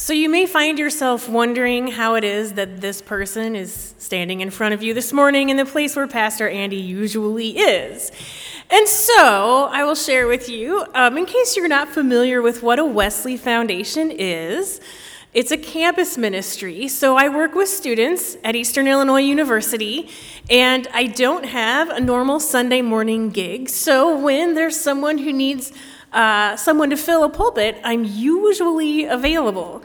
So you may find yourself wondering how it is that this person is standing in front of you this morning in the place where Pastor Andy usually is. And so I will share with you, in case you're not familiar with what a Wesley Foundation is, it's a campus ministry. So I work with students at Eastern Illinois University, and I don't have a normal Sunday morning gig. So when there's someone who needs someone to fill a pulpit, I'm usually available.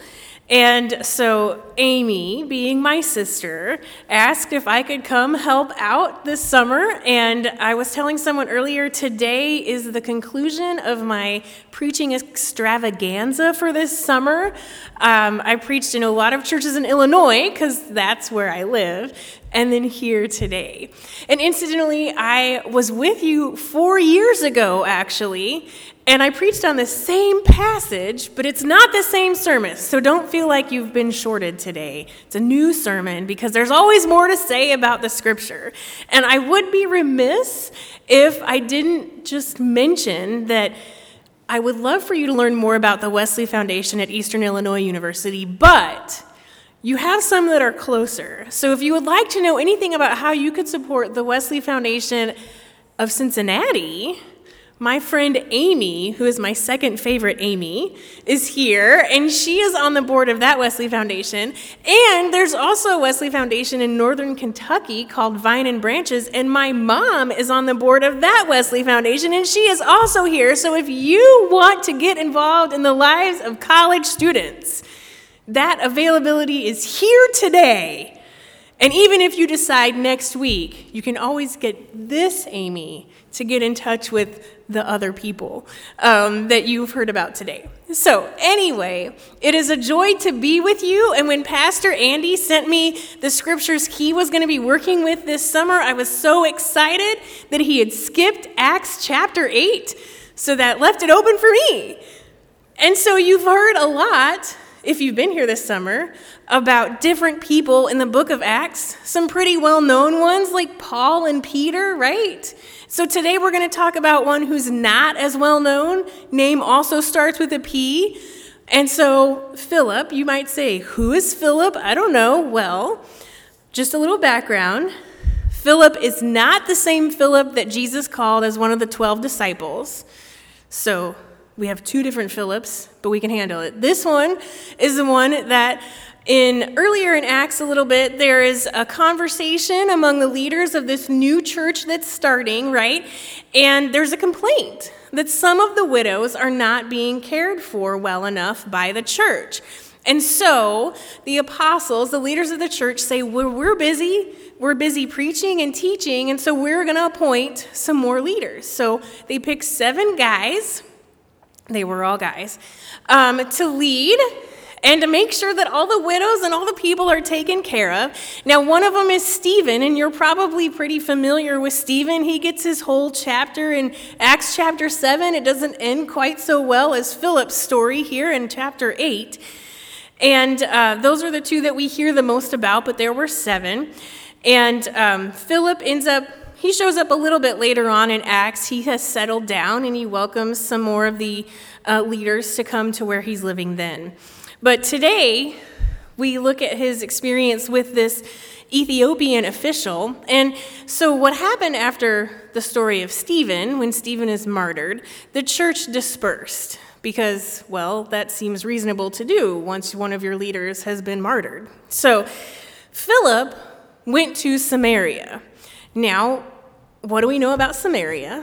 And so Amy, being my sister, asked if I could come help out this summer. And I was telling someone earlier, today is the conclusion of my preaching extravaganza for this summer. I preached in a lot of churches in Illinois, because that's where I live, and then here today. And incidentally, I was with you 4 years ago, actually, and I preached on the same passage, but it's not the same sermon, so don't feel like you've been shorted today. It's a new sermon, because there's always more to say about the scripture. And I would be remiss if I didn't just mention that I would love for you to learn more about the Wesley Foundation at Eastern Illinois University, but you have some that are closer. So if you would like to know anything about how you could support the Wesley Foundation of Cincinnati, my friend Amy, who is my second favorite Amy, is here, and she is on the board of that Wesley Foundation. And there's also a Wesley Foundation in northern Kentucky called Vine and Branches, and my mom is on the board of that Wesley Foundation, and she is also here. So if you want to get involved in the lives of college students, that availability is here today. And even if you decide next week, you can always get this Amy to get in touch with the other people that you've heard about today. So anyway, it is a joy to be with you. And when Pastor Andy sent me the scriptures he was going to be working with this summer, I was so excited that he had skipped Acts chapter 8. So that left it open for me. And so you've heard a lot, if you've been here this summer, about different people in the book of Acts, some pretty well-known ones like Paul and Peter, right? So today we're going to talk about one who's not as well-known. Name also starts with a P. And so Philip, you might say, who is Philip? I don't know. Well, just a little background. Philip is not the same Philip that Jesus called as one of the 12 disciples. So we have two different Philips, but we can handle it. This one is the one that earlier in Acts a little bit, there is a conversation among the leaders of this new church that's starting, right? And there's a complaint that some of the widows are not being cared for well enough by the church. And so the apostles, the leaders of the church, say, we're busy preaching and teaching, and so we're going to appoint some more leaders. So they pick 7 guys. They were all guys, to lead and to make sure that all the widows and all the people are taken care of. Now, one of them is Stephen, and you're probably pretty familiar with Stephen. He gets his whole chapter in Acts chapter 7. It doesn't end quite so well as Philip's story here in chapter 8. And those are the 2 that we hear the most about, but there were 7. And Philip he shows up a little bit later on in Acts. He has settled down, and he welcomes some more of the leaders to come to where he's living then. But today, we look at his experience with this Ethiopian official. And so what happened after the story of Stephen, when Stephen is martyred, the church dispersed because, well, that seems reasonable to do once one of your leaders has been martyred. So Philip went to Samaria. Now, what do we know about Samaria?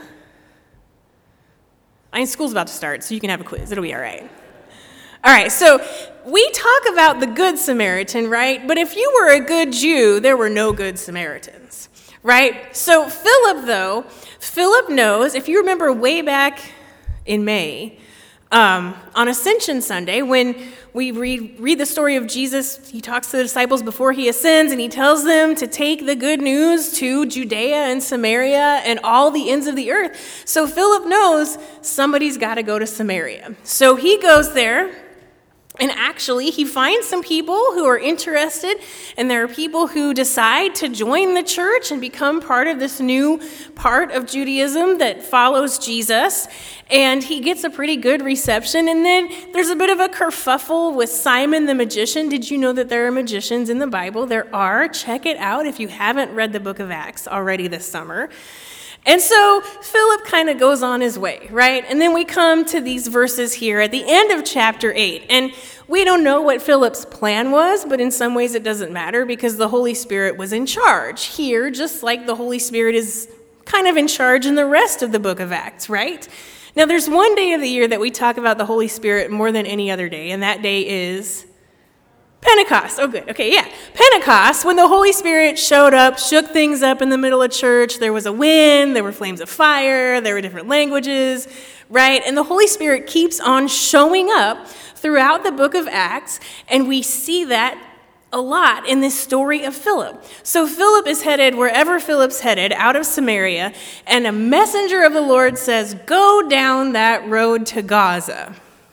School's about to start, so you can have a quiz. It'll be all right. All right, so we talk about the Good Samaritan, right? But if you were a good Jew, there were no good Samaritans, right? So Philip knows, if you remember way back in May, on Ascension Sunday, when we read the story of Jesus, he talks to the disciples before he ascends, and he tells them to take the good news to Judea and Samaria and all the ends of the earth. So Philip knows somebody's got to go to Samaria. So he goes there, And actually, he finds some people who are interested, and there are people who decide to join the church and become part of this new part of Judaism that follows Jesus. And he gets a pretty good reception. And then there's a bit of a kerfuffle with Simon the magician. Did you know that there are magicians in the Bible? There are. Check it out if you haven't read the book of Acts already this summer. And so Philip kind of goes on his way, right? And then we come to these verses here at the end of chapter 8. And we don't know what Philip's plan was, but in some ways it doesn't matter because the Holy Spirit was in charge here, just like the Holy Spirit is kind of in charge in the rest of the book of Acts, right? Now, there's one day of the year that we talk about the Holy Spirit more than any other day, and that day is Pentecost. Oh, good. Okay, yeah. Pentecost, when the Holy Spirit showed up, shook things up in the middle of church. There was a wind, there were flames of fire, there were different languages, right? And the Holy Spirit keeps on showing up throughout the book of Acts, and we see that a lot in this story of Philip. So Philip is headed wherever Philip's headed, out of Samaria, and a messenger of the Lord says, "Go down that road to Gaza."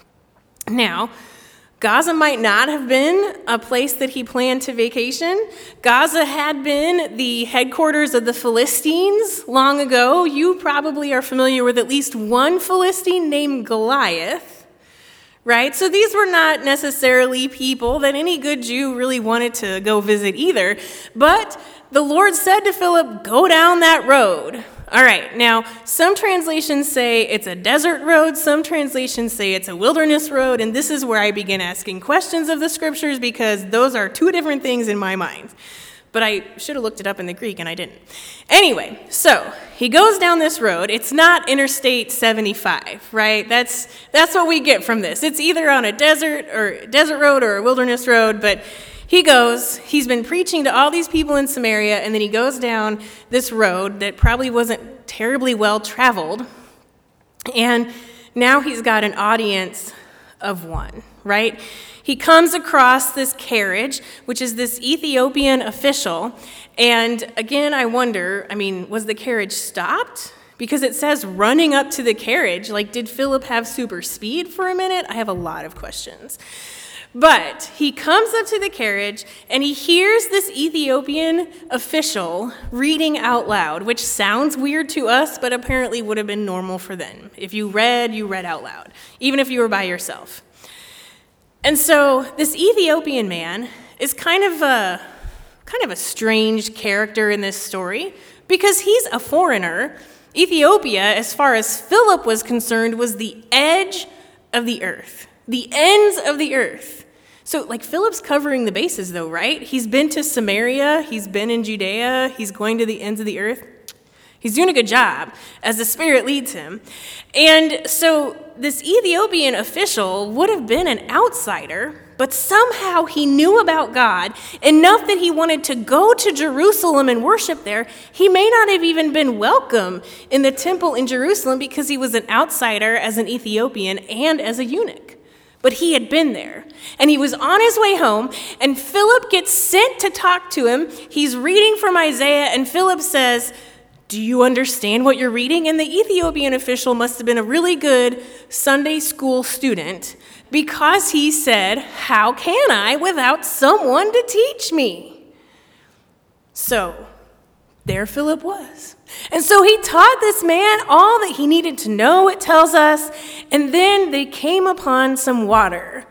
Now, Gaza might not have been a place that he planned to vacation. Gaza had been the headquarters of the Philistines long ago. You probably are familiar with at least one Philistine named Goliath, right? So these were not necessarily people that any good Jew really wanted to go visit either. But the Lord said to Philip, "Go down that road." All right, now, some translations say it's a desert road, some translations say it's a wilderness road, and this is where I begin asking questions of the scriptures because those are two different things in my mind. But I should have looked it up in the Greek, and I didn't. Anyway, so he goes down this road. It's not Interstate 75, right? That's what we get from this. It's either on a desert road or a wilderness road, but he's been preaching to all these people in Samaria, and then he goes down this road that probably wasn't terribly well traveled, and now he's got an audience of one, right? He comes across this carriage, which is this Ethiopian official, and again, I wonder, was the carriage stopped? Because it says running up to the carriage, like did Philip have super speed for a minute? I have a lot of questions. But he comes up to the carriage and he hears this Ethiopian official reading out loud, which sounds weird to us, but apparently would have been normal for them. If you read out loud, even if you were by yourself. And so this Ethiopian man is kind of a strange character in this story because he's a foreigner. Ethiopia, as far as Philip was concerned, was the edge of the earth, the ends of the earth. So, Philip's covering the bases, though, right? He's been to Samaria, he's been in Judea, he's going to the ends of the earth. He's doing a good job as the Spirit leads him. And so this Ethiopian official would have been an outsider, but somehow he knew about God enough that he wanted to go to Jerusalem and worship there. He may not have even been welcome in the temple in Jerusalem because he was an outsider as an Ethiopian and as a eunuch. But he had been there, and he was on his way home, and Philip gets sent to talk to him. He's reading from Isaiah, and Philip says, "Do you understand what you're reading?" And the Ethiopian official must have been a really good Sunday school student because he said, "How can I without someone to teach me?" So there Philip was. And so he taught this man all that he needed to know, it tells us, and then they came upon some water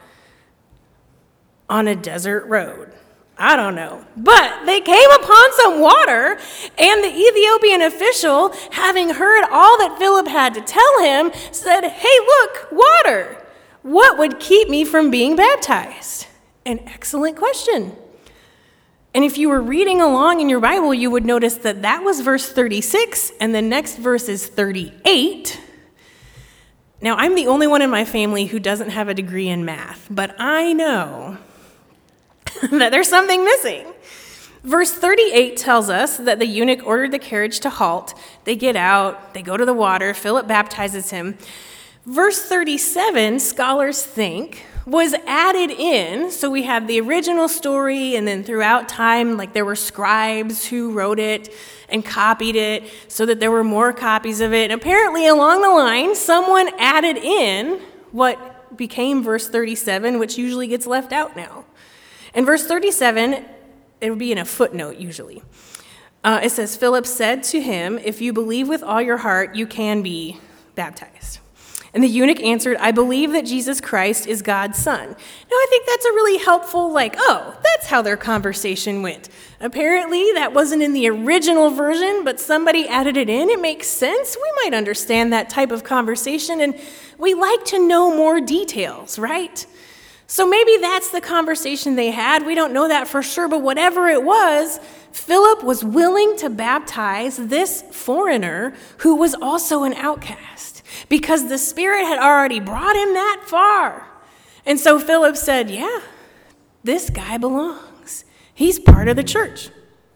on a desert road. I don't know. But they came upon some water, and the Ethiopian official, having heard all that Philip had to tell him, said, "Hey, look, water. What would keep me from being baptized?" An excellent question. And if you were reading along in your Bible, you would notice that that was verse 36, and the next verse is 38. Now, I'm the only one in my family who doesn't have a degree in math, but I know that there's something missing. Verse 38 tells us that the eunuch ordered the carriage to halt. They get out, they go to the water, Philip baptizes him. Verse 37, scholars think, was added in. So we have the original story, and then throughout time, there were scribes who wrote it and copied it so that there were more copies of it. And apparently along the line, someone added in what became verse 37, which usually gets left out now. In verse 37, it would be in a footnote usually. It says, Philip said to him, if you believe with all your heart, you can be baptized. And the eunuch answered, I believe that Jesus Christ is God's son. Now, I think that's a really helpful, that's how their conversation went. Apparently, that wasn't in the original version, but somebody added it in. It makes sense. We might understand that type of conversation, and we like to know more details, right? So maybe that's the conversation they had. We don't know that for sure, but whatever it was, Philip was willing to baptize this foreigner who was also an outcast because the Spirit had already brought him that far. And so Philip said, yeah, this guy belongs. He's part of the church.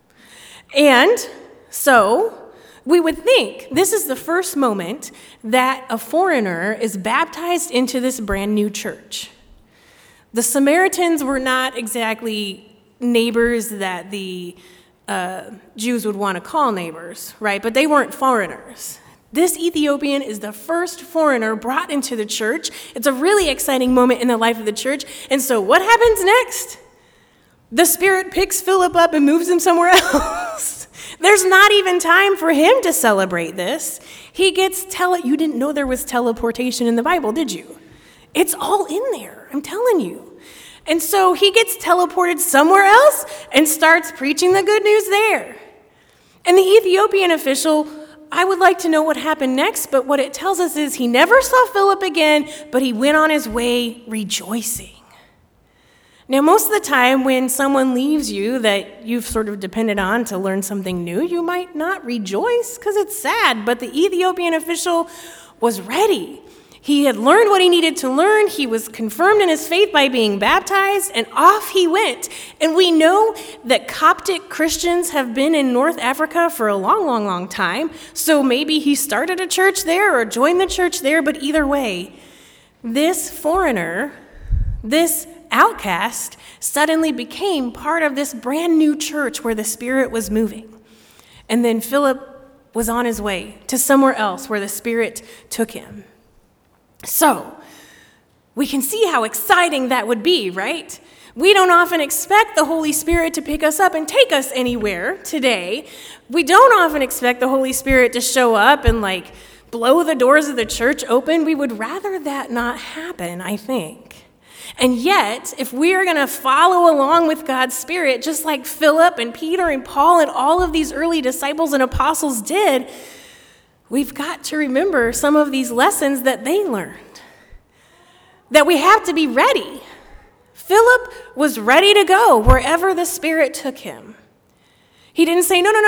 And so we would think this is the first moment that a foreigner is baptized into this brand new church. The Samaritans were not exactly neighbors that the Jews would want to call neighbors, right? But they weren't foreigners. This Ethiopian is the first foreigner brought into the church. It's a really exciting moment in the life of the church. And so what happens next? The Spirit picks Philip up and moves him somewhere else. There's not even time for him to celebrate this. He gets you didn't know there was teleportation in the Bible, did you? It's all in there, I'm telling you. And so he gets teleported somewhere else and starts preaching the good news there. And the Ethiopian official, I would like to know what happened next, but what it tells us is he never saw Philip again, but he went on his way rejoicing. Now, most of the time when someone leaves you that you've sort of depended on to learn something new, you might not rejoice because it's sad, but the Ethiopian official was ready. He had learned what he needed to learn. He was confirmed in his faith by being baptized, and off he went. And we know that Coptic Christians have been in North Africa for a long, long, long time. So maybe he started a church there or joined the church there, but either way, this foreigner, this outcast, suddenly became part of this brand new church where the Spirit was moving. And then Philip was on his way to somewhere else where the Spirit took him. So, we can see how exciting that would be, right? We don't often expect the Holy Spirit to pick us up and take us anywhere today. We don't often expect the Holy Spirit to show up and blow the doors of the church open. We would rather that not happen, I think. And yet, if we are going to follow along with God's Spirit, just like Philip and Peter and Paul and all of these early disciples and apostles did, we've got to remember some of these lessons that they learned. That we have to be ready. Philip was ready to go wherever the Spirit took him. He didn't say, no,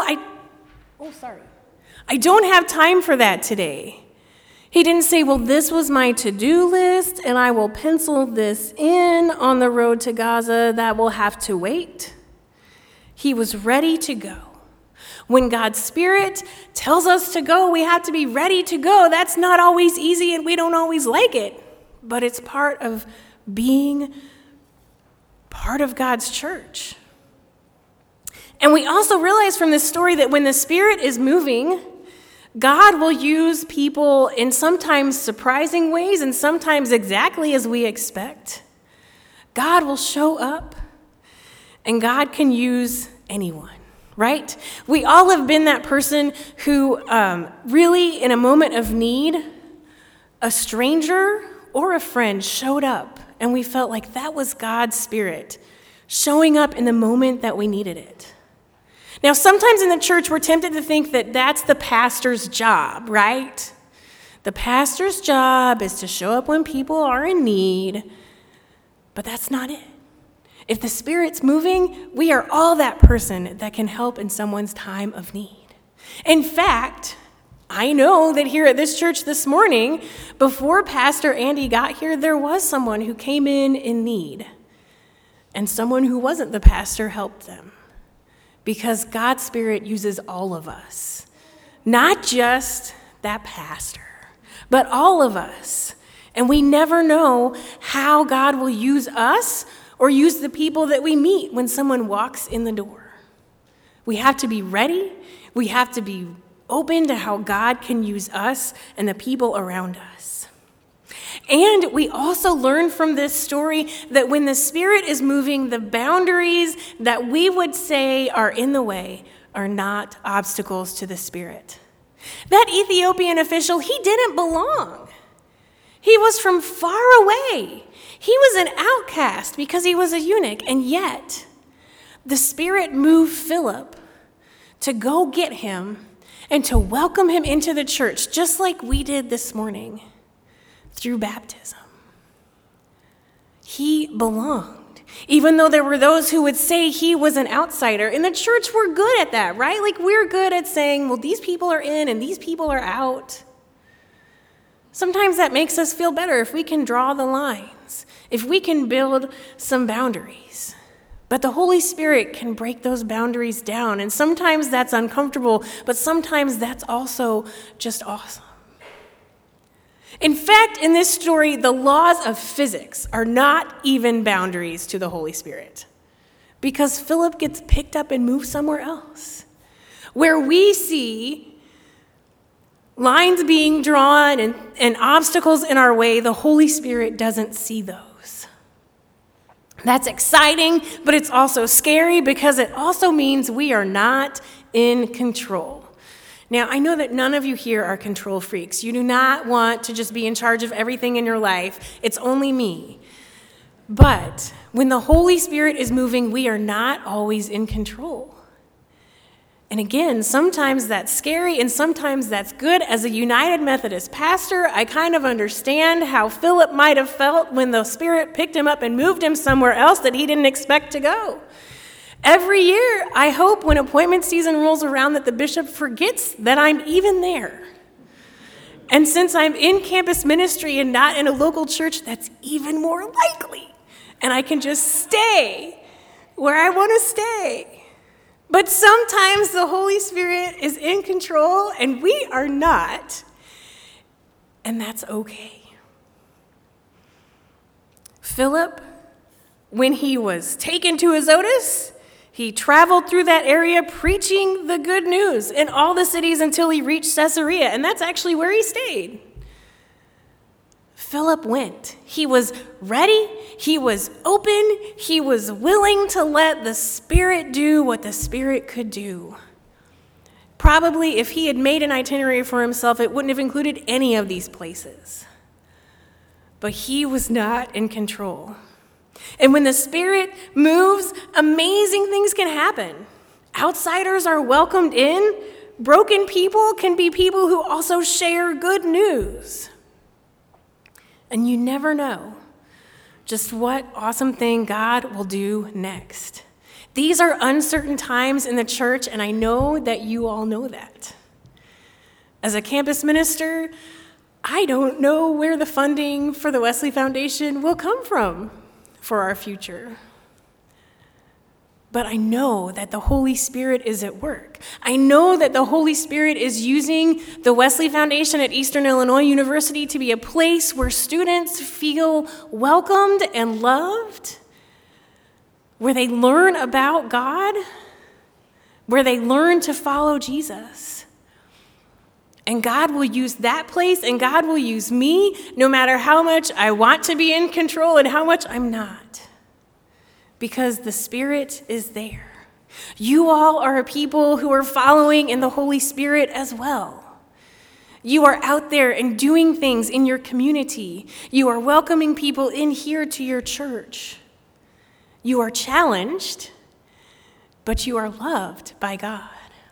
I don't have time for that today. He didn't say, well, this was my to-do list, and I will pencil this in on the road to Gaza. That will have to wait. He was ready to go. When God's Spirit tells us to go, we have to be ready to go. That's not always easy, and we don't always like it. But it's part of being part of God's church. And we also realize from this story that when the Spirit is moving, God will use people in sometimes surprising ways and sometimes exactly as we expect. God will show up, and God can use anyone, right? We all have been that person who really, in a moment of need, a stranger or a friend showed up, and we felt like that was God's Spirit showing up in the moment that we needed it. Now, sometimes in the church, we're tempted to think that that's the pastor's job, right? The pastor's job is to show up when people are in need, but that's not it. If the Spirit's moving, we are all that person that can help in someone's time of need. In fact, I know that here at this church this morning, before Pastor Andy got here, there was someone who came in need, and someone who wasn't the pastor helped them. Because God's Spirit uses all of us, not just that pastor, but all of us. And we never know how God will use us or use the people that we meet when someone walks in the door. We have to be ready. We have to be open to how God can use us and the people around us. And we also learn from this story that when the Spirit is moving, the boundaries that we would say are in the way are not obstacles to the Spirit. That Ethiopian official, he didn't belong. He was from far away. He was an outcast because he was a eunuch, and yet the Spirit moved Philip to go get him and to welcome him into the church, just like we did this morning through baptism. He belonged, even though there were those who would say he was an outsider. In the church, we're good at that, right? Like, we're good at saying, well, these people are in and these people are out. Sometimes that makes us feel better if we can draw the lines, if we can build some boundaries. But the Holy Spirit can break those boundaries down, and sometimes that's uncomfortable, but sometimes that's also just awesome. In fact, in this story, the laws of physics are not even boundaries to the Holy Spirit, because Philip gets picked up and moved somewhere else. Where we see lines being drawn and obstacles in our way, the Holy Spirit doesn't see those. That's exciting, but it's also scary because it also means we are not in control. Now, I know that none of you here are control freaks. You do not want to just be in charge of everything in your life. It's only me. But when the Holy Spirit is moving, we are not always in control. And again, sometimes that's scary and sometimes that's good. As a United Methodist pastor, I kind of understand how Philip might have felt when the Spirit picked him up and moved him somewhere else that he didn't expect to go. Every year, I hope when appointment season rolls around that the bishop forgets that I'm even there. And since I'm in campus ministry and not in a local church, that's even more likely. And I can just stay where I want to stay. But sometimes the Holy Spirit is in control and we are not. And that's okay. Philip, when he was taken to Azotus, he traveled through that area preaching the good news in all the cities until he reached Caesarea, and that's actually where he stayed. Philip went. He was ready, he was open, he was willing to let the Spirit do what the Spirit could do. Probably if he had made an itinerary for himself, it wouldn't have included any of these places. But he was not in control. And when the Spirit moves, amazing things can happen. Outsiders are welcomed in. Broken people can be people who also share good news. And you never know just what awesome thing God will do next. These are uncertain times in the church, and I know that you all know that. As a campus minister, I don't know where the funding for the Wesley Foundation will come from for our future. But I know that the Holy Spirit is at work. I know that the Holy Spirit is using the Wesley Foundation at Eastern Illinois University to be a place where students feel welcomed and loved, where they learn about God, where they learn to follow Jesus. And God will use that place, and God will use me, no matter how much I want to be in control and how much I'm not. Because the Spirit is there. You all are a people who are following in the Holy Spirit as well. You are out there and doing things in your community. You are welcoming people in here to your church. You are challenged, but you are loved by God.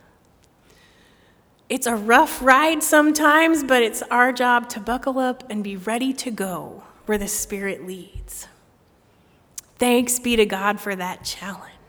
It's a rough ride sometimes, but it's our job to buckle up and be ready to go where the Spirit leads. Thanks be to God for that challenge.